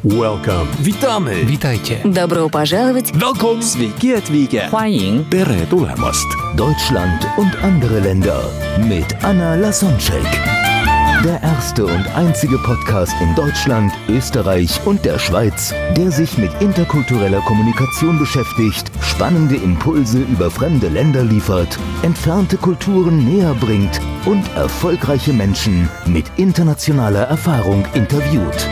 Welcome. Witamy. Witajcie. Добро пожаловать. Welcome. Sveiki atvykę. 欢迎 Tere tulemast. Deutschland und andere Länder mit Anna Lasonczyk. Der erste und einzige Podcast in Deutschland, Österreich und der Schweiz, der sich mit interkultureller Kommunikation beschäftigt, spannende Impulse über fremde Länder liefert, entfernte Kulturen näher bringt und erfolgreiche Menschen mit internationaler Erfahrung interviewt.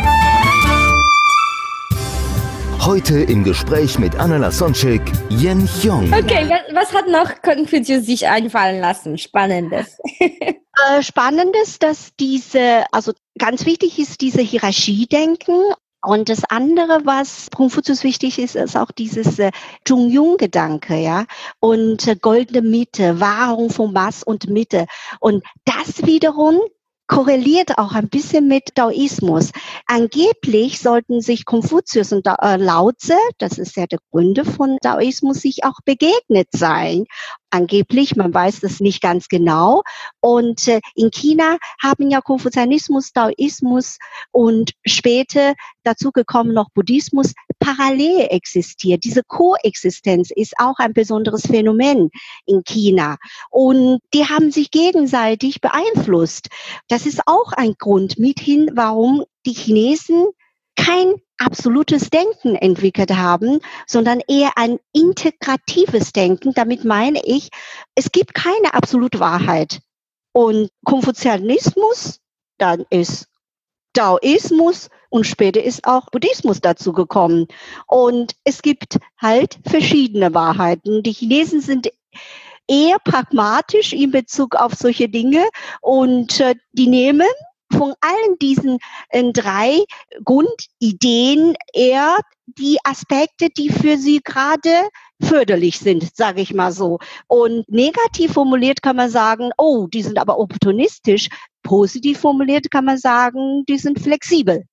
Heute im Gespräch mit Anna Lasonczyk, Yen Hyong. Okay, was hat noch Konfuzius sich einfallen lassen? Spannendes. Spannendes, dass also ganz wichtig ist, diese Hierarchiedenken. Und das andere, was Konfuzius wichtig ist, ist auch dieses Zhongyun-Gedanke, ja, und goldene Mitte, Wahrung von Maß und Mitte. Und das wiederum korreliert auch ein bisschen mit Daoismus. Angeblich sollten sich Konfuzius und Lao Tse, das ist ja der Gründer von Daoismus, sich auch begegnet sein. Angeblich, man weiß das nicht ganz genau. Und in China haben ja Konfuzianismus, Daoismus und später dazu gekommen noch Buddhismus parallel existiert. Diese Koexistenz ist auch ein besonderes Phänomen in China. Und die haben sich gegenseitig beeinflusst. Das ist auch ein Grund mithin, warum die Chinesen kein absolutes Denken entwickelt haben, sondern eher ein integratives Denken. Damit meine ich, es gibt keine absolute Wahrheit. Und Konfuzianismus, dann ist Daoismus und später ist auch Buddhismus dazu gekommen. Und es gibt halt verschiedene Wahrheiten. Die Chinesen sind eher pragmatisch in Bezug auf solche Dinge und die nehmen von allen diesen drei Grundideen eher die Aspekte, die für sie gerade förderlich sind, sage ich mal so. Und negativ formuliert kann man sagen, oh, die sind aber opportunistisch. Positiv formuliert kann man sagen, die sind flexibel.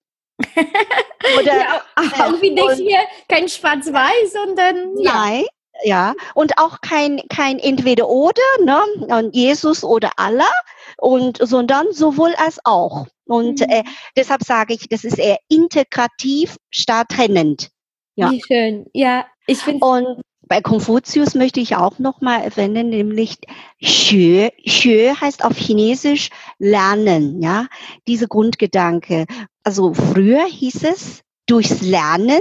Oder ja, auch wieder hier kein Schwarz-Weiß, sondern nein. Ja, und auch kein Entweder-Oder, ne, und Jesus oder Allah, sondern sowohl als auch. Und deshalb sage ich, das ist eher integrativ statt trennend. Ja. Wie schön. Ja, ich finde. Und bei Konfuzius möchte ich auch nochmal erwähnen, nämlich Xue. Xue heißt auf Chinesisch lernen, ja, diese Grundgedanke. Also früher hieß es durchs Lernen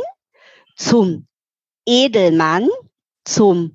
zum Edelmann, zum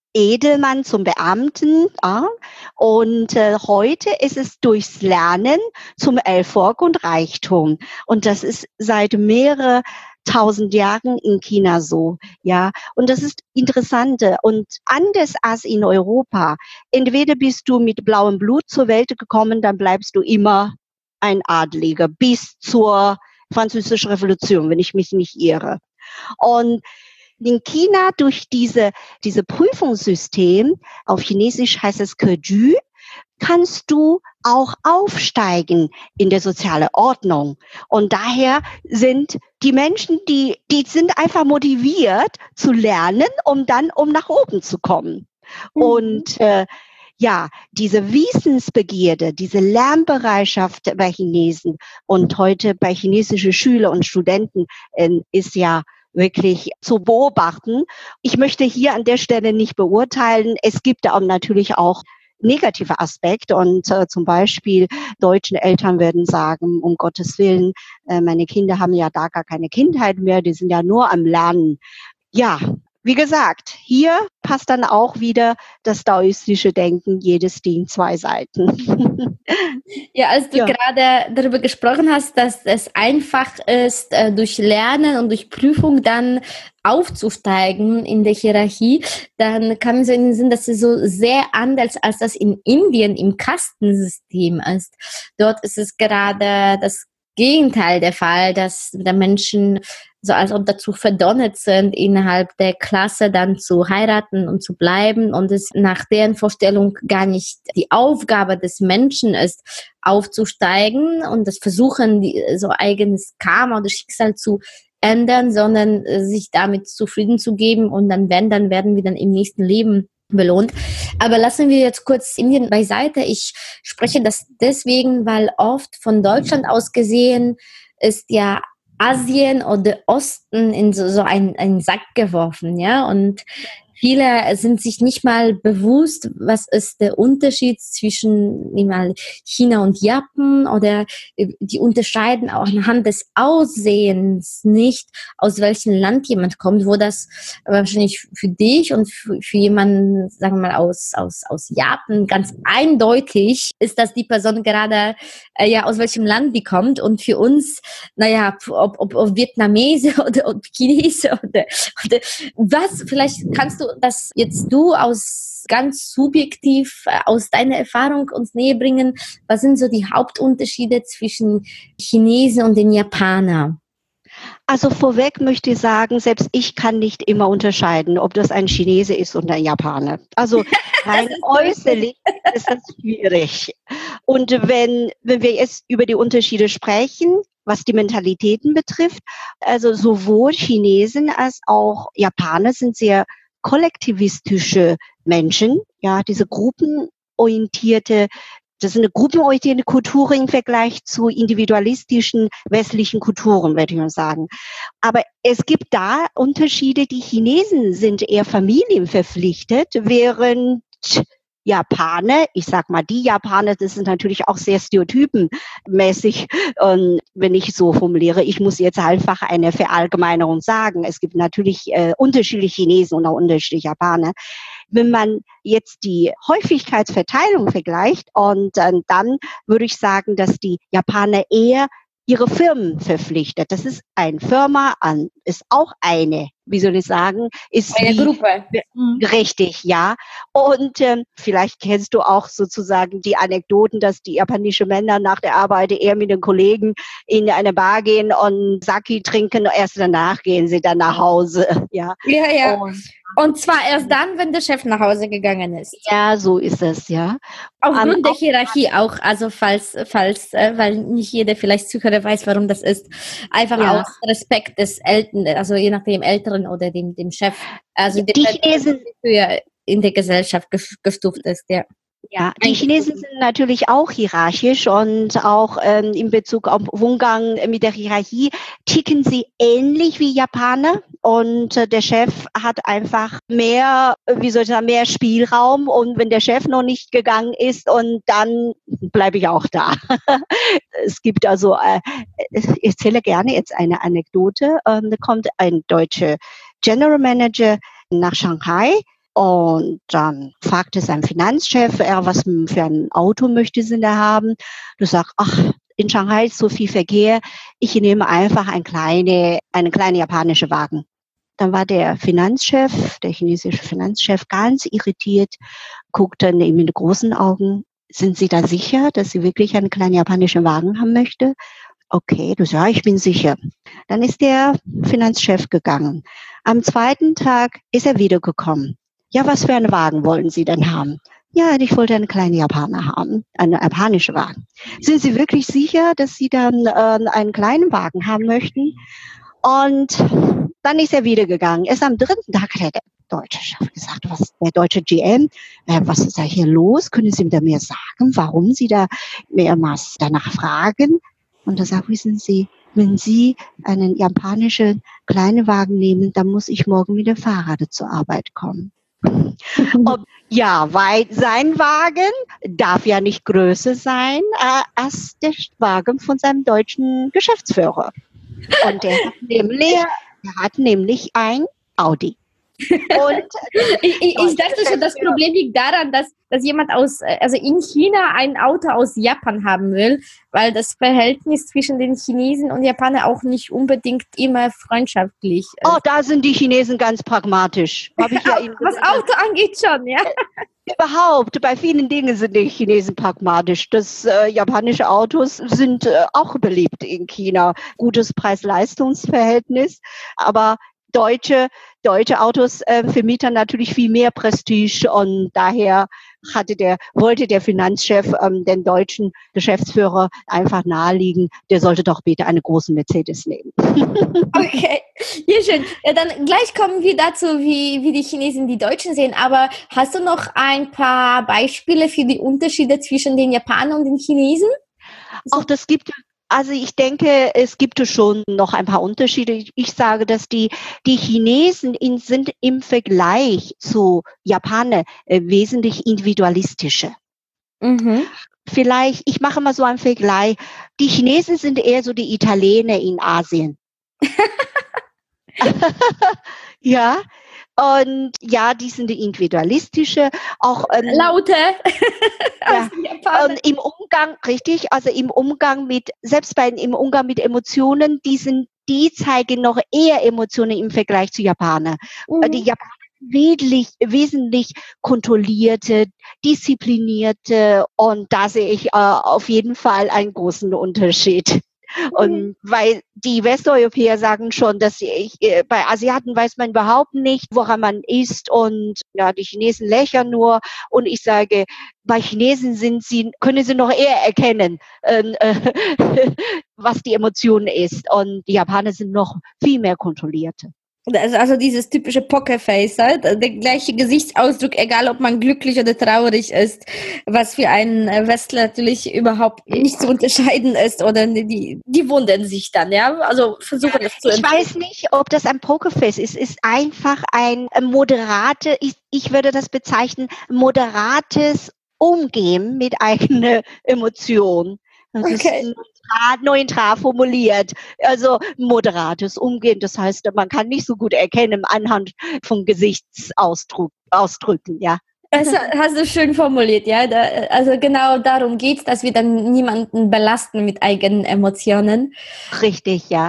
Beamten. Ja. Und heute ist es durchs Lernen zum Erfolg und Reichtum. Und das ist seit mehreren 1000 Jahren in China so. Ja. Und das ist interessant und anders als in Europa. Entweder bist du mit blauem Blut zur Welt gekommen, dann bleibst du immer ein Adliger bis zur Französischen Revolution, wenn ich mich nicht irre. Und in China durch diese Prüfungssystem, auf Chinesisch heißt es Keju, kannst du auch aufsteigen in der sozialen Ordnung. Und daher sind die Menschen, die sind einfach motiviert zu lernen, um nach oben zu kommen. Und diese Wissensbegierde, diese Lernbereitschaft bei Chinesen und heute bei chinesischen Schülern und Studenten ist ja wirklich zu beobachten. Ich möchte hier an der Stelle nicht beurteilen. Es gibt da natürlich auch negative Aspekte und zum Beispiel deutsche Eltern werden sagen, um Gottes Willen, meine Kinder haben ja da gar keine Kindheit mehr, die sind ja nur am Lernen. Ja, wie gesagt, hier passt dann auch wieder das daoistische Denken, jedes Ding zwei Seiten. Ja, als du gerade darüber gesprochen hast, dass es einfach ist, durch Lernen und durch Prüfung dann aufzusteigen in der Hierarchie, dann kam mir so in den Sinn, dass es so sehr anders als das in Indien im Kastensystem ist. Dort ist es gerade das Gegenteil der Fall, dass der Menschen so als ob dazu verdonnert sind, innerhalb der Klasse dann zu heiraten und zu bleiben und es nach deren Vorstellung gar nicht die Aufgabe des Menschen ist, aufzusteigen und das Versuchen, so eigenes Karma oder Schicksal zu ändern, sondern sich damit zufrieden zu geben und dann werden wir dann im nächsten Leben belohnt. Aber lassen wir jetzt kurz Indien beiseite. Ich spreche das deswegen, weil oft von Deutschland aus gesehen ist ja Asien oder Osten in so einen Sack geworfen, ja, und viele sind sich nicht mal bewusst, was ist der Unterschied zwischen mal China und Japan, oder die unterscheiden auch anhand des Aussehens nicht, aus welchem Land jemand kommt, wo das wahrscheinlich für dich und für jemanden, sagen wir mal, aus Japan ganz eindeutig ist, dass die Person gerade aus welchem Land die kommt, und für uns, naja, ob Vietnamese oder ob Chinese oder was, vielleicht kannst du das jetzt aus ganz subjektiv aus deiner Erfahrung uns näher bringen. Was sind so die Hauptunterschiede zwischen Chinesen und den Japanern? Also vorweg möchte ich sagen, selbst ich kann nicht immer unterscheiden, ob das ein Chinese ist oder ein Japaner. Also rein äußerlich ist das schwierig. Und wenn wir jetzt über die Unterschiede sprechen, was die Mentalitäten betrifft, also sowohl Chinesen als auch Japaner sind sehr kollektivistische Menschen, ja, diese gruppenorientierte, das ist eine gruppenorientierte Kultur im Vergleich zu individualistischen westlichen Kulturen, würde ich mal sagen. Aber es gibt da Unterschiede. Die Chinesen sind eher familienverpflichtet, während Japaner, ich sag mal, die Japaner, das sind natürlich auch sehr stereotypenmäßig. Und wenn ich so formuliere, ich muss jetzt einfach eine Verallgemeinerung sagen. Es gibt natürlich unterschiedliche Chinesen und auch unterschiedliche Japaner. Wenn man jetzt die Häufigkeitsverteilung vergleicht, und dann würde ich sagen, dass die Japaner eher ihre Firmen verpflichtet. Das ist eine Firma, ist auch eine, wie soll ich sagen, ist eine Gruppe. Richtig, ja. Und vielleicht kennst du auch sozusagen die Anekdoten, dass die japanischen Männer nach der Arbeit eher mit den Kollegen in eine Bar gehen und Sake trinken, erst danach gehen sie dann nach Hause. Ja, ja. Und zwar erst dann, wenn der Chef nach Hause gegangen ist. Ja, so ist es, ja. Aufgrund der Hierarchie auch, also falls, weil nicht jeder vielleicht Zuhörer weiß, warum das ist. Einfach aus Respekt des Älteren, also je nachdem Älteren oder dem Chef. Also die Chinesen höher in der Gesellschaft gestuft ist, ja. Ja, die Chinesen sind natürlich auch hierarchisch, und auch in Bezug auf Umgang mit der Hierarchie ticken sie ähnlich wie Japaner, und der Chef hat einfach mehr, mehr Spielraum, und wenn der Chef noch nicht gegangen ist, und dann bleibe ich auch da. Es gibt also, ich erzähle gerne jetzt eine Anekdote, da kommt ein deutscher General Manager nach Shanghai. Und dann fragte sein Finanzchef, was für ein Auto möchte sie da haben? Du sagst, in Shanghai ist so viel Verkehr, ich nehme einfach einen kleinen japanischen Wagen. Dann war der chinesische Finanzchef ganz irritiert, guckte ihm mit großen Augen, sind Sie da sicher, dass Sie wirklich einen kleinen japanischen Wagen haben möchte? Okay, du sagst, ja, ich bin sicher. Dann ist der Finanzchef gegangen. Am zweiten Tag ist er wiedergekommen. Ja, was für einen Wagen wollen Sie denn haben? Ja, ich wollte einen kleinen Japaner haben, einen japanischen Wagen. Sind Sie wirklich sicher, dass Sie dann einen kleinen Wagen haben möchten? Und dann ist er wieder gegangen. Erst am dritten Tag hat der deutsche Chef gesagt, der deutsche GM, was ist da hier los? Können Sie mir mehr sagen, warum Sie da mehrmals danach fragen? Und er sagt, wissen Sie, wenn Sie einen japanischen kleinen Wagen nehmen, dann muss ich morgen mit dem Fahrrad zur Arbeit kommen. Weil sein Wagen darf ja nicht größer sein als der Wagen von seinem deutschen Geschäftsführer. Und der hat nämlich ein Audi. Und ich dachte schon, das Problem liegt daran, dass jemand in China ein Auto aus Japan haben will, weil das Verhältnis zwischen den Chinesen und Japanern auch nicht unbedingt immer freundschaftlich ist. Oh, da sind die Chinesen ganz pragmatisch. Was Auto angeht schon, ja. Überhaupt, bei vielen Dingen sind die Chinesen pragmatisch. Japanische Autos sind auch beliebt in China. Gutes Preis-Leistungs-Verhältnis, aber deutsche Autos vermieten natürlich viel mehr Prestige, und daher wollte der Finanzchef den deutschen Geschäftsführer einfach naheliegen, der sollte doch bitte eine große Mercedes nehmen. Okay, ja, schön. Ja, dann gleich kommen wir dazu, wie die Chinesen die Deutschen sehen, aber hast du noch ein paar Beispiele für die Unterschiede zwischen den Japanern und den Chinesen? Auch das gibt Also ich denke, es gibt schon noch ein paar Unterschiede. Ich sage, dass die Chinesen sind im Vergleich zu Japanern wesentlich individualistischer. Mhm. Vielleicht, ich mache mal so einen Vergleich. Die Chinesen sind eher so die Italiener in Asien. Ja, und ja, die sind die individualistische, auch Laute. ja, und im Umgang, richtig, also im Umgang mit Emotionen, die zeigen noch eher Emotionen im Vergleich zu Japanern. Die Japaner wesentlich kontrollierte, disziplinierte, und da sehe ich auf jeden Fall einen großen Unterschied. Und weil die Westeuropäer sagen schon, dass bei Asiaten weiß man überhaupt nicht, woran man ist, und ja, die Chinesen lächeln nur, und ich sage, bei Chinesen können sie noch eher erkennen, was die Emotion ist, und die Japaner sind noch viel mehr kontrollierte. Also dieses typische Pokerface, halt? Der gleiche Gesichtsausdruck, egal ob man glücklich oder traurig ist, was für einen Westler natürlich überhaupt nicht zu unterscheiden ist, oder die wundern sich dann, ja, also versuchen das zu Ich weiß nicht, ob das ein Pokerface ist. Es ist einfach ein moderate, ich würde das bezeichnen, moderates Umgehen mit eigener Emotion. Das ist neutral formuliert. Also moderates Umgehen. Das heißt, man kann nicht so gut erkennen anhand von Gesichtsausdrücken, ja. Das hast du schön formuliert, ja. Also genau darum geht's, dass wir dann niemanden belasten mit eigenen Emotionen. Richtig, ja.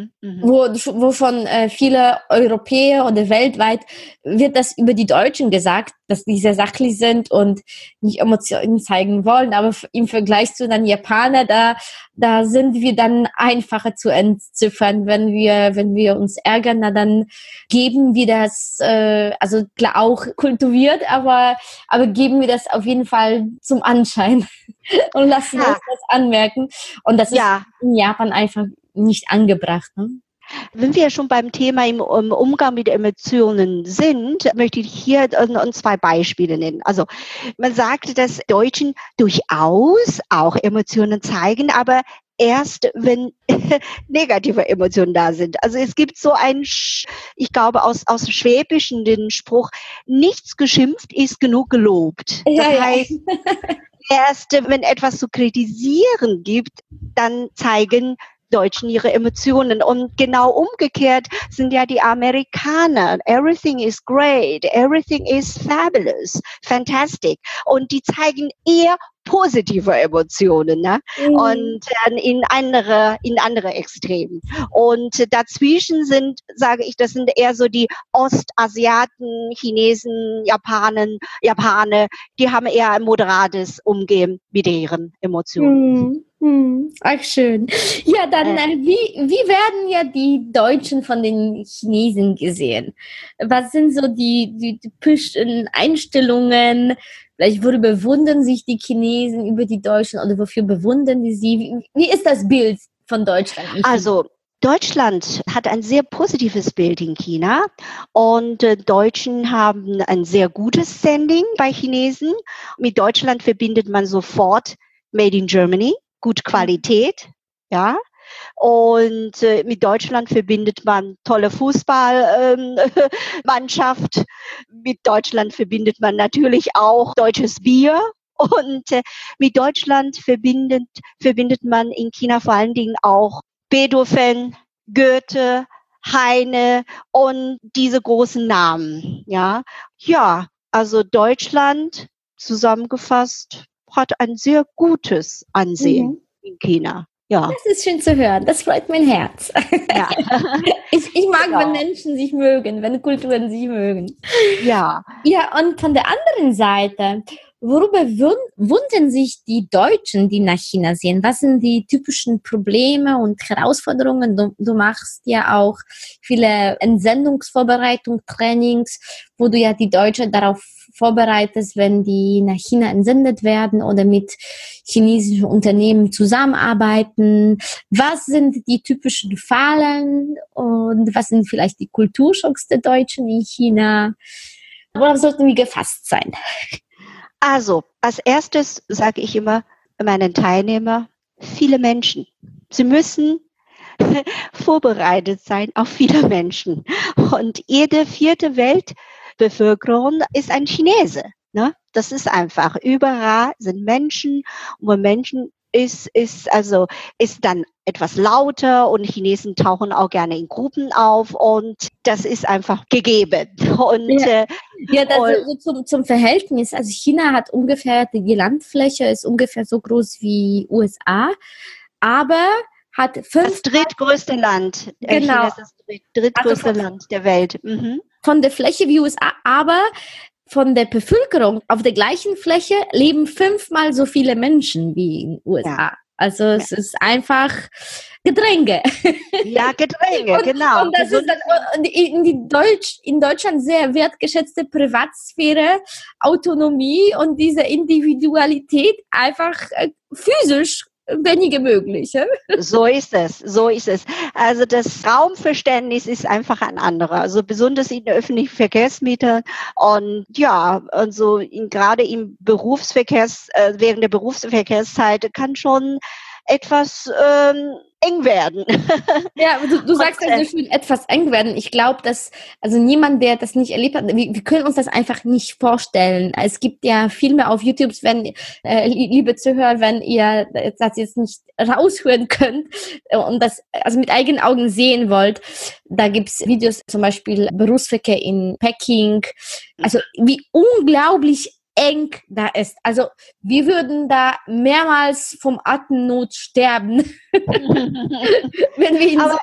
Wovon viele Europäer oder weltweit wird das über die Deutschen gesagt, dass die sehr sachlich sind und nicht Emotionen zeigen wollen. Aber im Vergleich zu den Japanern, da sind wir dann einfacher zu entziffern. Wenn wir uns ärgern, dann geben wir das, also klar auch kultiviert, aber geben wir das auf jeden Fall zum Anschein und lassen uns das anmerken. Und das ist in Japan einfach nicht angebracht, ne? Wenn wir schon beim Thema im Umgang mit Emotionen sind, möchte ich hier zwei Beispiele nennen. Also man sagt, dass Deutschen durchaus auch Emotionen zeigen, aber erst wenn negative Emotionen da sind. Also es gibt so ich glaube aus dem Schwäbischen den Spruch, nichts geschimpft ist genug gelobt. Das heißt, erst wenn etwas zu kritisieren gibt, dann zeigen Deutschen ihre Emotionen. Und genau umgekehrt sind ja die Amerikaner. Everything is great, everything is fabulous, fantastic. Und die zeigen eher positive Emotionen, ne? Und in andere Extremen. Und dazwischen sage ich, das sind eher so die Ostasiaten, Chinesen, Japaner, die haben eher ein moderates Umgehen mit ihren Emotionen. Ach, schön. Ja, dann, wie werden ja die Deutschen von den Chinesen gesehen? Was sind so die typischen Einstellungen? Vielleicht, worüber wundern sich die Chinesen über die Deutschen, oder wofür bewundern die sie? Wie ist das Bild von Deutschland? Also, Deutschland hat ein sehr positives Bild in China, und Deutschen haben ein sehr gutes Standing bei Chinesen. Mit Deutschland verbindet man sofort Made in Germany, gut Qualität, ja. Und mit Deutschland verbindet man tolle Fußballmannschaft. Mit Deutschland verbindet man natürlich auch deutsches Bier. Und mit Deutschland verbindet man in China vor allen Dingen auch Beethoven, Goethe, Heine und diese großen Namen. Ja, also Deutschland zusammengefasst hat ein sehr gutes Ansehen in China. Ja. Das ist schön zu hören. Das freut mein Herz. Ja. Ich mag, wenn Menschen sich mögen, wenn Kulturen sich mögen. Ja. Ja, und von der anderen Seite, worüber wundern sich die Deutschen, die nach China sehen? Was sind die typischen Probleme und Herausforderungen? Du machst ja auch viele Entsendungsvorbereitung, Trainings, wo du ja die Deutschen darauf vorbereitest, wenn die nach China entsendet werden oder mit chinesischen Unternehmen zusammenarbeiten. Was sind die typischen Fallen und was sind vielleicht die Kulturschocks der Deutschen in China? Worauf sollten wir gefasst sein? Also, als erstes sage ich immer meinen Teilnehmern, viele Menschen Sie müssen vorbereitet sein auf viele Menschen. Und jede 4. Weltbevölkerung ist ein Chinese. Ne? Das ist einfach. Überall sind Menschen, wo Menschen ist dann etwas lauter und Chinesen tauchen auch gerne in Gruppen auf und das ist einfach gegeben. Und, zum Verhältnis. Also China hat ungefähr, die Landfläche ist ungefähr so groß wie USA, aber hat das drittgrößte Land. Genau. China ist das drittgrößte Land der Welt. Mhm. Von der Fläche wie USA, aber von der Bevölkerung auf der gleichen Fläche leben 5-mal so viele Menschen wie in den USA. Ja. Also es ist einfach Gedränge. Ja, Gedränge, genau. Und das ist dann in Deutschland sehr wertgeschätzte Privatsphäre, Autonomie und diese Individualität einfach physisch weniger möglich. So ist es. Also das Raumverständnis ist einfach ein anderer. Also besonders in den öffentlichen Verkehrsmitteln und ja, also gerade im während der Berufsverkehrszeit kann schon etwas eng werden. Ja, du sagst also schön, etwas eng werden. Ich glaube, dass also niemand, der das nicht erlebt hat, wir können uns das einfach nicht vorstellen. Es gibt ja Filme auf YouTube, wenn liebe Zuhörer, wenn ihr das jetzt nicht raushören könnt und das also mit eigenen Augen sehen wollt, da gibt's Videos, zum Beispiel Berufsverkehr in Peking. Also wie unglaublich eng da ist. Also wir würden da mehrmals vom Atemnot sterben, wenn wir in Aber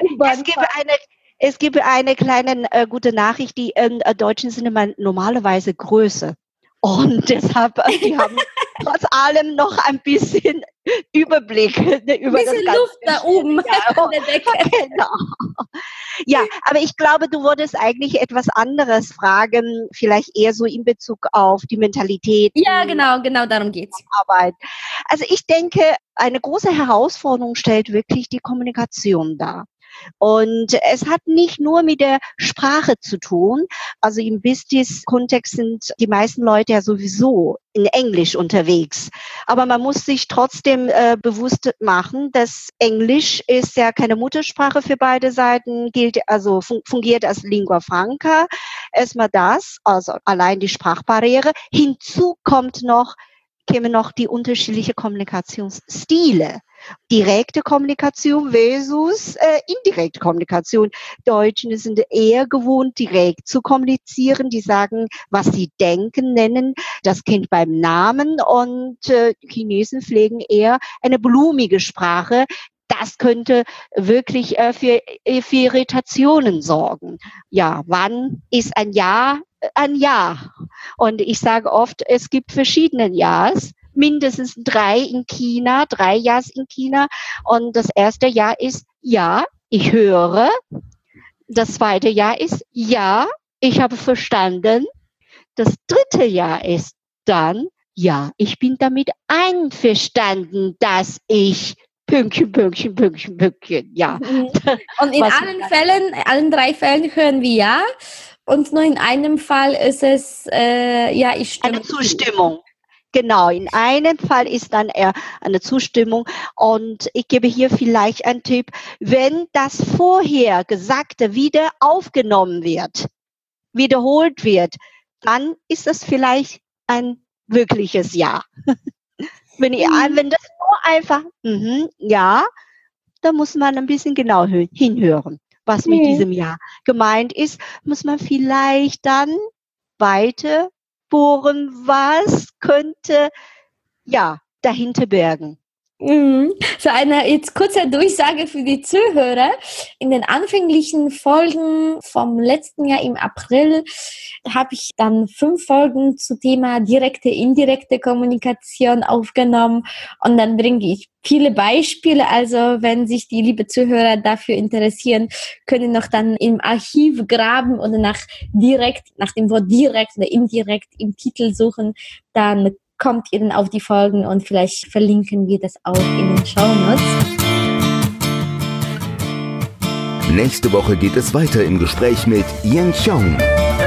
es gibt eine kleine gute Nachricht, die Deutschen sind immer normalerweise größer. Und deshalb, die haben trotz allem noch ein bisschen Überblick über ein bisschen das Luft da oben an der Decke. Genau. Ja, aber ich glaube, du wolltest eigentlich etwas anderes fragen, vielleicht eher so in Bezug auf die Mentalität. Ja, genau darum geht's. Arbeit. Also ich denke, eine große Herausforderung stellt wirklich die Kommunikation dar. Und es hat nicht nur mit der Sprache zu tun. Also im Business-Kontext sind die meisten Leute ja sowieso in Englisch unterwegs. Aber man muss sich trotzdem bewusst machen, dass Englisch ist ja keine Muttersprache für beide Seiten, fungiert als Lingua Franca. Erstmal das, also allein die Sprachbarriere. Hinzu kämen noch die unterschiedlichen Kommunikationsstile. Direkte Kommunikation versus indirekte Kommunikation. Deutschen sind eher gewohnt, direkt zu kommunizieren. Die sagen, was sie denken, nennen das Kind beim Namen und Chinesen pflegen eher eine blumige Sprache. Das könnte wirklich für Irritationen sorgen. Ja, wann ist ein Ja ein Ja? Und ich sage oft, es gibt verschiedene Ja's. Mindestens 3 Ja's in China. Und das erste Ja ist Ja, ich höre. Das zweite Ja ist Ja, ich habe verstanden. Das dritte Ja ist dann Ja, ich bin damit einverstanden, dass ich Pünktchen, ja. Und in allen 3 Fällen hören wir Ja. Und nur in einem Fall ist es Ja, ich stimme. Eine Zustimmung. Genau, in einem Fall ist dann eher eine Zustimmung und ich gebe hier vielleicht einen Tipp, wenn das vorher Gesagte wieder aufgenommen wird, wiederholt wird, dann ist das vielleicht ein wirkliches Ja. Wenn das nur einfach Ja, dann muss man ein bisschen genau hinhören, was mit diesem Ja gemeint ist, muss man vielleicht dann weiter bohren, was könnte dahinter bergen. So eine jetzt kurze Durchsage für die Zuhörer. In den anfänglichen Folgen vom letzten Jahr im April habe ich dann 5 Folgen zu Thema direkte, indirekte Kommunikation aufgenommen und dann bringe ich viele Beispiele. Also wenn sich die liebe Zuhörer dafür interessieren, können noch dann im Archiv graben oder nach dem Wort direkt oder indirekt im Titel suchen, dann kommt ihr dann auf die Folgen und vielleicht verlinken wir das auch in den Shownotes. Nächste Woche geht es weiter im Gespräch mit Yan Xiong.